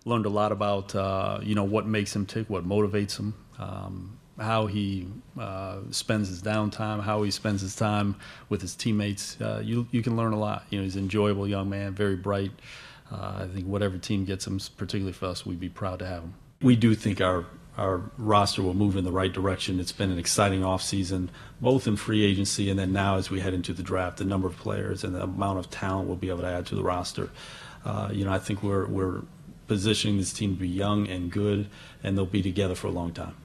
Learned a lot about what makes him tick, what motivates him, how he spends his downtime, how he spends his time with his teammates. You can learn a lot. He's an enjoyable young man, very bright. I think whatever team gets him, particularly for us, we'd be proud to have him. We do think our roster will move in the right direction. It's been an exciting offseason, both in free agency and then now as we head into the draft, the number of players and the amount of talent we'll be able to add to the roster. I think we're positioning this team to be young and good, and they'll be together for a long time.